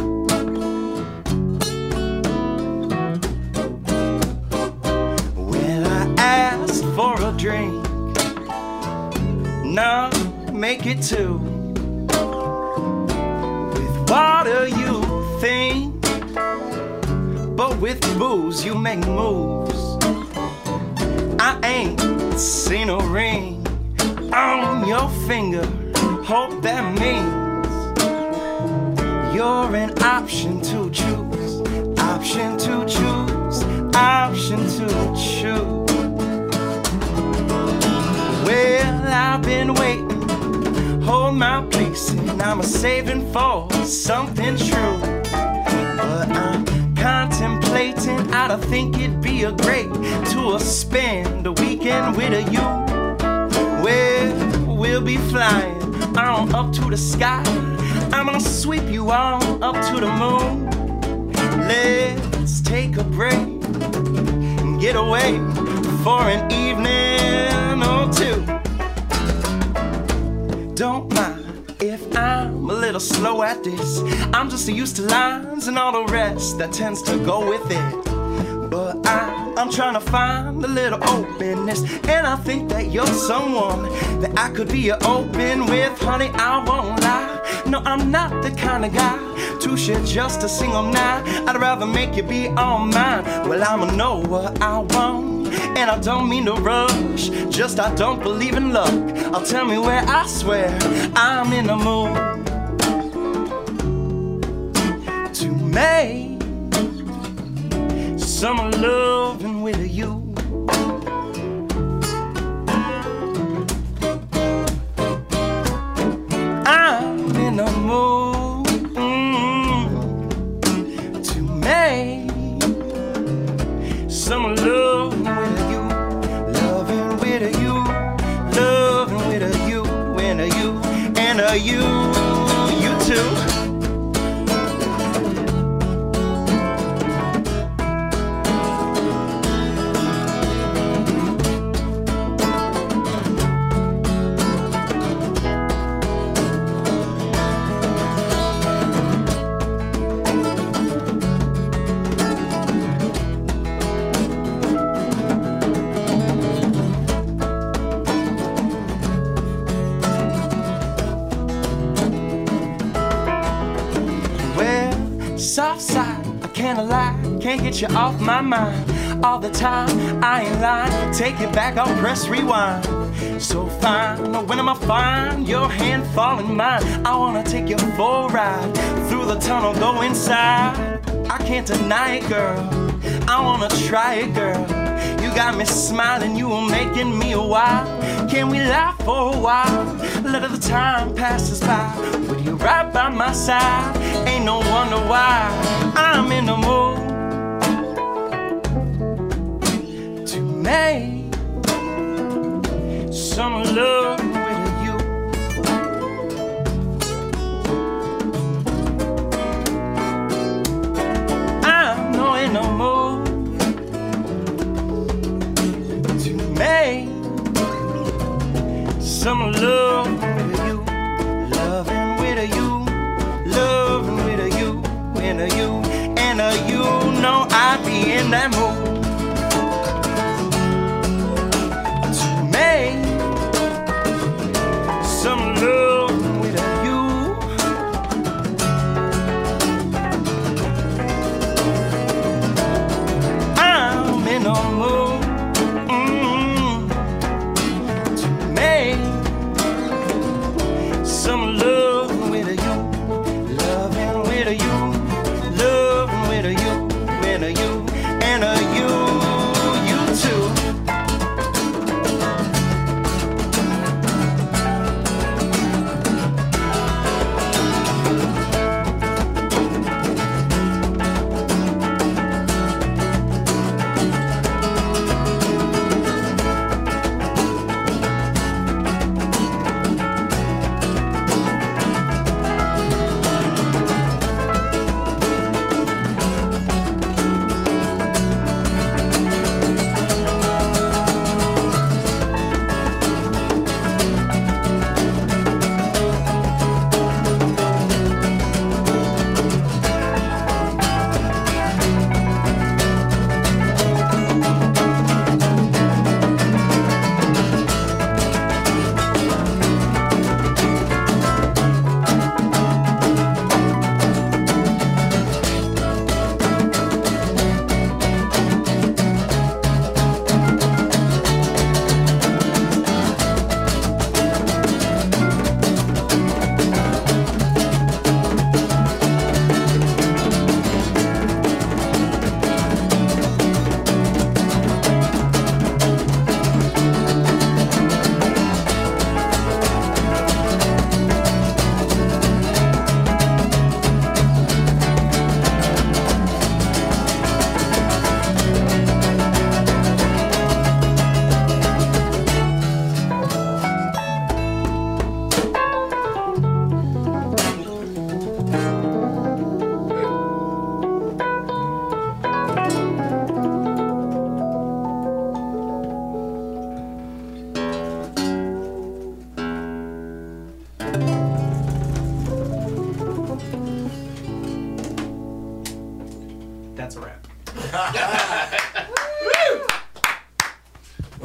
When I asked for a drink, now make it two. With water you think, but with booze you make moves. I ain't seen a ring on your finger, hope that means you're an option to choose, option to choose, option to choose. Well, I've been waiting, hold my place, and I'm a saving for something true. But I'm contemplating, I don't think it'd be a great to spend a weekend with a you. Well, we'll be flying on up to the sky. I'm gonna sweep you on up to the moon. Let's take a break and get away for an evening or two. Don't mind if I'm a little slow at this. I'm just used to lines and all the rest that tends to go with it. But I, I'm trying to find a little openness, and I think that you're someone that I could be open with. Honey, I won't lie, no, I'm not the kind of guy to share just a single night. I'd rather make you be all mine. Well, I'ma know what I want, and I don't mean to rush, just I don't believe in luck. I'll tell me where I swear I'm in the mood to make some loving with you. I'm in the mood mm, to make some loving with you, loving with you, loving with you, and a you, and a you, you too. Soft side, I can't lie, can't get you off my mind. All the time, I ain't lying, take it back, I'll press rewind. So fine, when am I find your hand fall in mine? I wanna take you for a ride, through the tunnel, go inside. I can't deny it, girl, I wanna try it, girl. You got me smiling, you were making me a while. Can we laugh for a while? Let the time pass us by with you right by my side. Ain't no wonder why I'm in the mood to make some love with you. I'm no in the mood to make some love with you, loving with you, loving with you, and a you, and a you know I'd be in that mood to make some love with you. I'm in a mood mm, to make some love with you, loving with you, loving with you, and a you, and a you.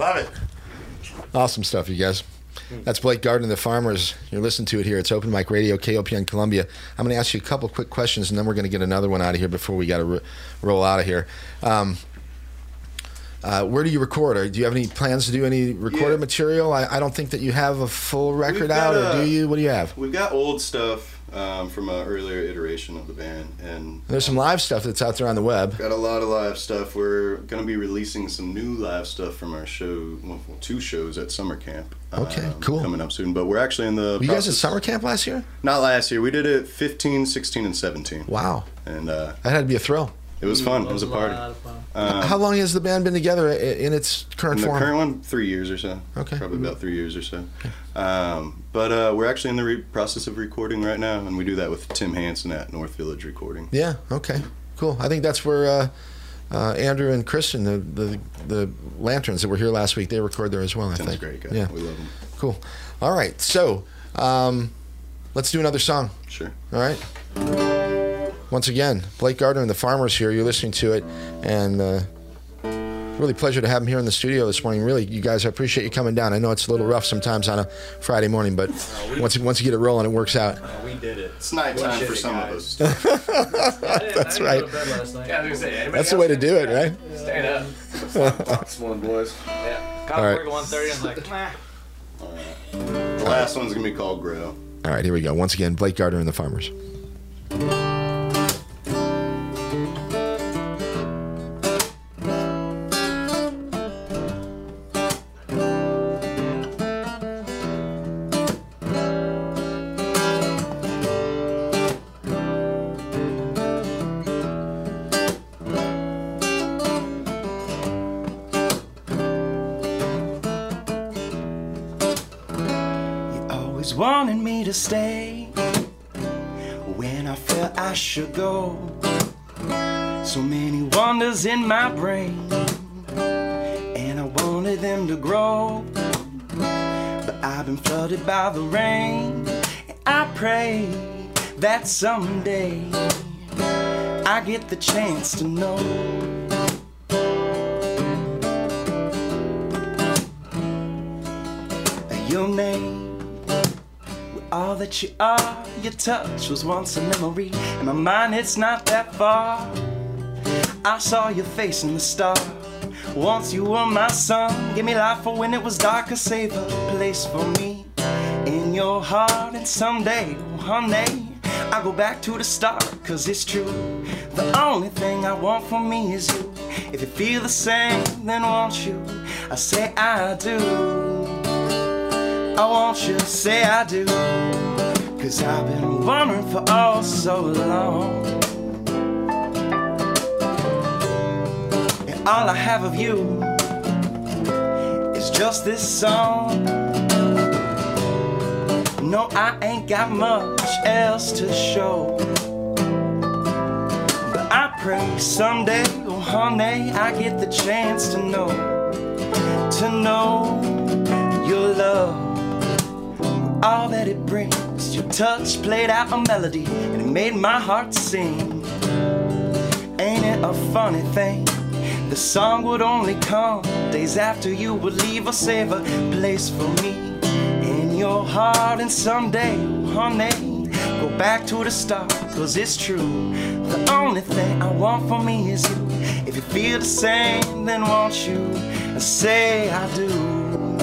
Love it. Awesome stuff, you guys. That's Blake Gardner, The Farmers. You're listening to it here. It's Open Mic Radio, K O P N Columbia. I'm going to ask you a couple quick questions, and then we're going to get another one out of here before we got to r- roll out of here. Um, uh, where do you record? Or do you have any plans to do any recorded Yeah. material? I, I don't think that you have a full record We've got out, or a- do you? What do you have? We've got old stuff um, from an earlier iteration of the band, and There's some live stuff that's out there on the web. got a lot of live stuff. We're going to be releasing some new live stuff from our show, well, two shows at summer camp. Okay, um, cool. Coming up soon, but we're actually in the Were you guys at process- summer camp last year? Not last year. We did it fifteen, sixteen, and seventeen. Wow. And uh, That had to be a thrill. it was fun. It was a party. lot of fun. Um, How long has the band been together i- in its current in the form? current one, three years or so. Okay. Probably about three years or so. Um, but uh, we're actually in the re- process of recording right now, and we do that with Tim Hansen at North Village Recording. Yeah. Okay. Cool. I think that's where uh, uh, Andrew and Kristen, the, the the Lanterns that were here last week, they record there as well. I Tim's think. a great guy. Yeah. We love him. Cool. All right. So, um, let's do another song. Sure. All right. Once again, Blake Gardner and the Farmers here. You're listening to it, and uh, really pleasure to have him here in the studio this morning. Really, you guys, I appreciate you coming down. I know it's a little rough sometimes on a Friday morning, but once once you get it rolling, it works out. We did it. It's nighttime Shit, for some guys. of us. That's right. Yeah, I was gonna say, anybody That's the else way to do it, right? Staying up. Fox one, boys. Yeah. Got All to right. work at one thirty and like, nah. The last one's going to be called Grow. All right, here we go. Once again, Blake Gardner and the Farmers. You always wanted me to stay when I felt I should go. So many wonders in my brain, and I wanted them to grow. But I've been flooded by the rain, and I pray that someday I get the chance to know. Your name, with all that you are, your touch was once a memory. In my mind, it's not that far. I saw your face in the star. Once you were my sun, give me life for when it was darker. Save a place for me in your heart. And someday, oh honey, I go back to the start. Cause it's true, the only thing I want from me is you. If you feel the same, then won't you? I say I do. I want you to say I do. Cause I've been wondering for oh so long. And all I have of you is just this song. No, I ain't got much else to show. But I pray someday, oh honey, I get the chance to know. To know your love, all that it brings. Your touch played out a melody, and it made my heart sing. Ain't it a funny thing? The song would only come days after you would leave or save a place for me in your heart. And someday, honey, go back to the start. Cause it's true, the only thing I want for me is you. If you feel the same, then won't you say I do.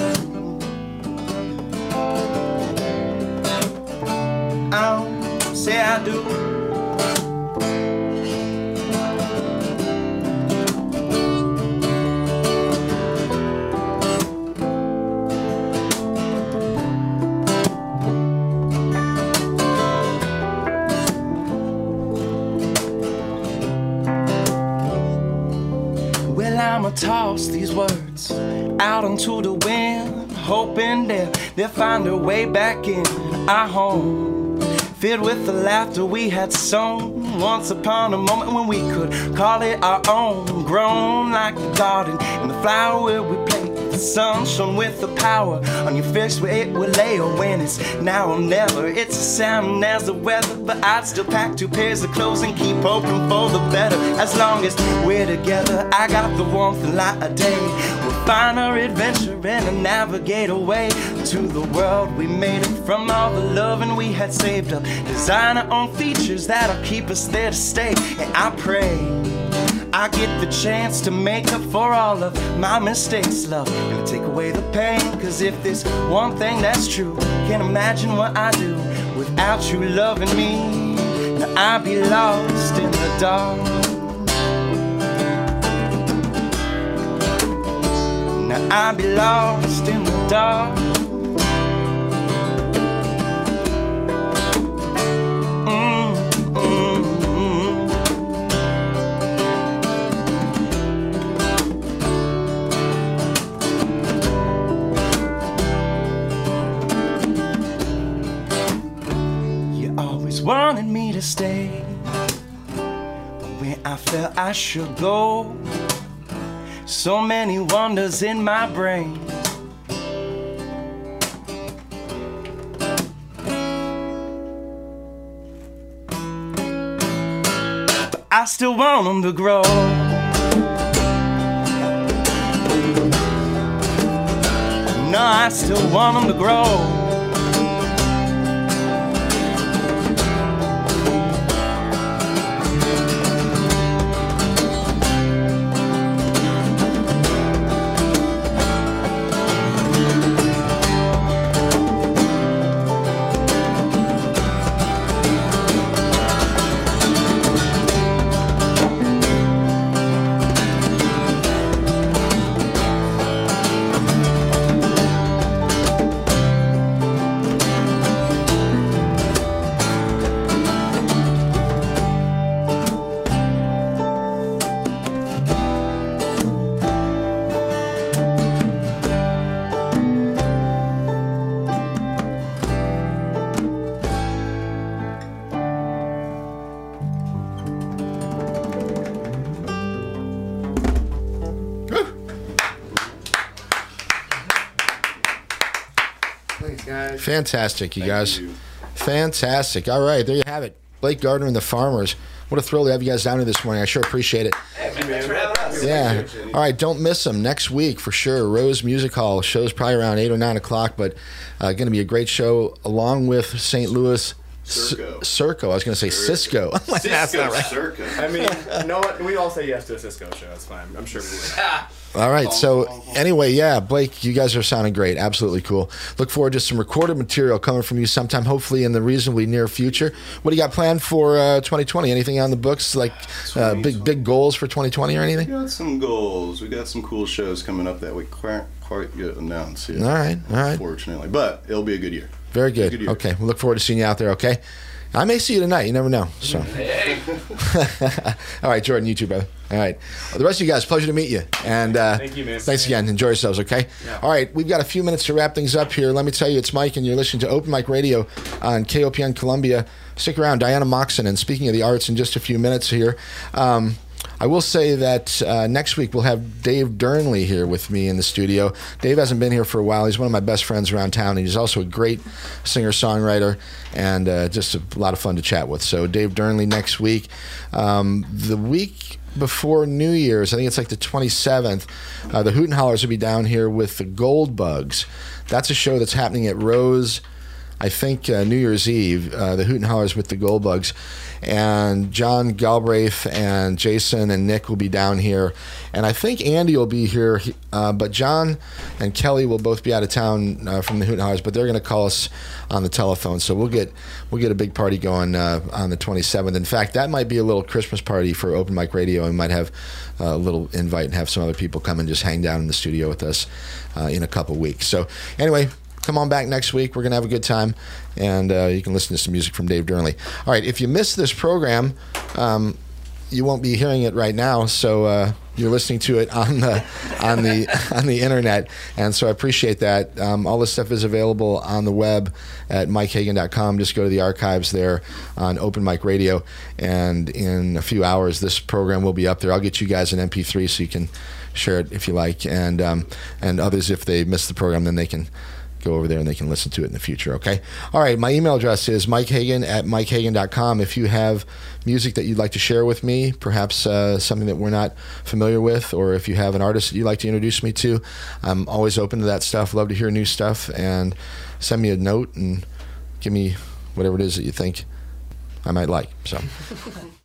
Oh, say I do. Well, I'ma toss these words out onto the wind, hoping they'll, they'll find their way back in our home, filled with the laughter we had sown once upon a moment when we could call it our own. Grown like the garden and the flower where we played, the sun shone with the power on your face where it will lay. Or when it's now or never, it's the same as the weather. But I'd still pack two pairs of clothes and keep hoping for the better. As long as we're together, I got the warmth and light of day. We'll find our adventure and navigate away to the world we made it from all the loving we had saved up. Design our own features that'll keep us there to stay. And I pray I get the chance to make up for all of my mistakes, love, and to take away the pain. Cause if there's one thing that's true, can't imagine what I do without you loving me. Now I'd be lost in the dark. Now I'd be lost in the dark. Mm, mm, mm. You always wanted me to stay, but when I felt I should go, so many wonders in my brain. But I still want them to grow. No, I still want them to grow. Fantastic, you Thank guys. you. Fantastic. All right, there you have it. Blake Gardner and the Farmers. What a thrill to have you guys down here this morning. I sure appreciate it. Yeah. All right, don't miss them next week for sure. Rose Music Hall. Show's probably around eight or nine o'clock, but uh, going to be a great show along with Saint Louis Circo. C- Circo. I was going to say Cisco. I'm like, that's not right. Circo. I mean, you know what? We all say yes to a Cisco show. It's fine. I'm sure we would. All right. So anyway, yeah, Blake, you guys are sounding great. Absolutely cool. Look forward to some recorded material coming from you sometime, hopefully in the reasonably near future. What do you got planned for uh, twenty twenty? Anything on the books, like uh, big big goals for twenty twenty or anything? We got some goals. We got some cool shows coming up that we can't quite get announced yet. All right. All right. Unfortunately, but it'll be a good year. Very good. Good year. Okay. We look forward to seeing you out there. Okay. I may see you tonight. You never know. So. All right, Jordan, you too, brother. All right. Well, the rest of you guys, pleasure to meet you. And uh, Thank you, man. Thanks again. Enjoy yourselves, okay? Yeah. All right, we've got a few minutes to wrap things up here. Let me tell you, it's Mike, and you're listening to Open Mic Radio on K O P N Columbia. Stick around. Diana Moxon, and speaking of the arts in just a few minutes here. Um, I will say that uh, next week we'll have Dave Durnley here with me in the studio. Dave hasn't been here for a while. He's one of my best friends around town. He's also a great singer-songwriter and uh, just a lot of fun to chat with. So Dave Durnley next week. Um, the week before New Year's, I think it's like the twenty-seventh, uh, the Hoot and Hollers will be down here with the Gold Bugs. That's a show that's happening at Rose, I think uh, New Year's Eve, uh, the Hoot and Hollers with the Gold Bugs. And John Galbraith and Jason and Nick will be down here. And I think Andy will be here, uh, but John and Kelly will both be out of town uh, from the Hoot and Hollers, but they're going to call us on the telephone. So we'll get we'll get a big party going uh, on the twenty-seventh. In fact, that might be a little Christmas party for Open Mic Radio. We might have a little invite and have some other people come and just hang down in the studio with us uh, in a couple weeks. So anyway, come on back next week. We're going to have a good time, and uh, you can listen to some music from Dave Durnley. All right, if you missed this program, um, you won't be hearing it right now, so uh, you're listening to it on the on the on the internet, and so I appreciate that. Um, all this stuff is available on the web at mike hagan dot com. Just go to the archives there on Open Mic Radio, and in a few hours, this program will be up there. I'll get you guys an M P three so you can share it if you like, and um, and others, if they miss the program, then they can go over there and they can listen to it in the future, okay? All right, my email address is mike hagan at mike hagan dot com. If you have music that you'd like to share with me, perhaps uh, something that we're not familiar with, or if you have an artist that you'd like to introduce me to, I'm always open to that stuff. Love to hear new stuff, and send me a note and give me whatever it is that you think I might like. So.